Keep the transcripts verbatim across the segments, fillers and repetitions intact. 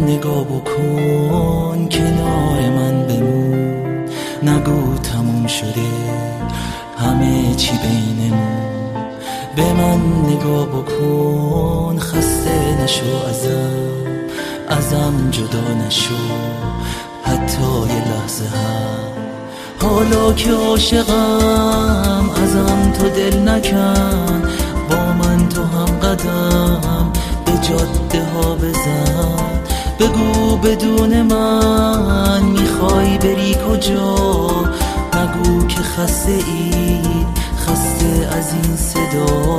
نگاه بکن، کنار من بمون، نگو تموم شده همه چی بینمون. به من نگاه بکن، خسته نشو ازم، ازم جدا نشو حتی یه لحظه هم. حالا که عاشقم ازم تو دل نکن، با من تو هم قدم به جاده ها بزن. بگو بدون من میخوای بری کجا، نگو که خسته ای، خسته از این صدا.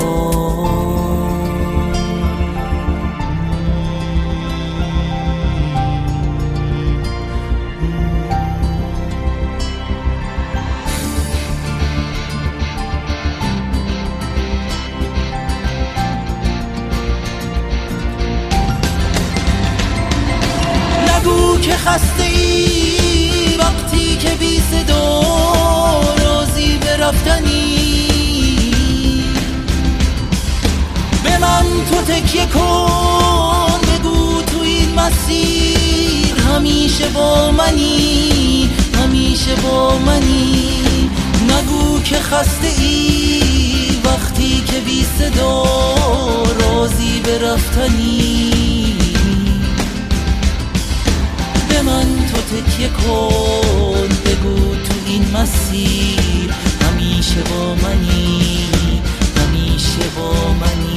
نگو که خسته ای وقتی که بی صدا راضی به رفتنی. به من تو تکیه کن، بگو تو این مسیر همیشه با منی، همیشه با منی. نگو که خسته ای وقتی که بی صدا راضی به رفتنی. به من تو تکیه کن، بگو تو این مسیر همیشه با منی، همیشه با منی.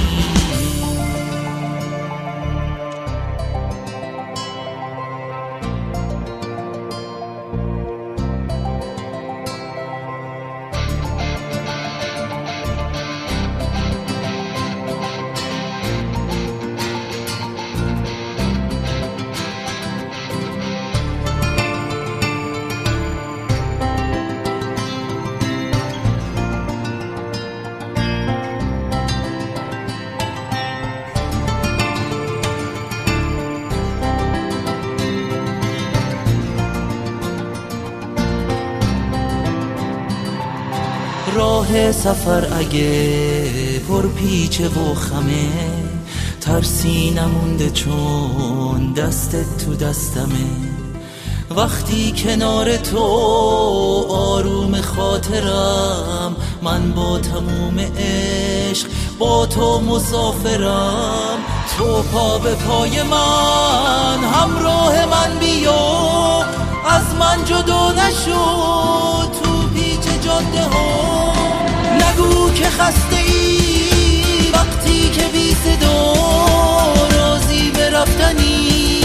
راه سفر اگه پر پیچه و خمه، ترسی نمونده چون دستت تو دستمه. وقتی کنار تو آروم خاطرم، من با تموم عشق با تو مسافرم. تو پا به پای من، همراه من بیا، از من جدا نشو تو پیچ جاده ها. نگو که خسته ای وقتی که بی صدا راضی به رفتنی.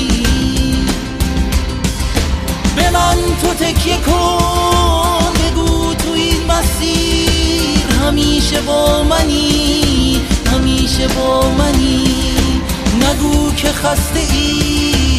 به من تو تکیه کن، بگو تو این مسیر همیشه با منی، همیشه با منی. نگو که خسته ای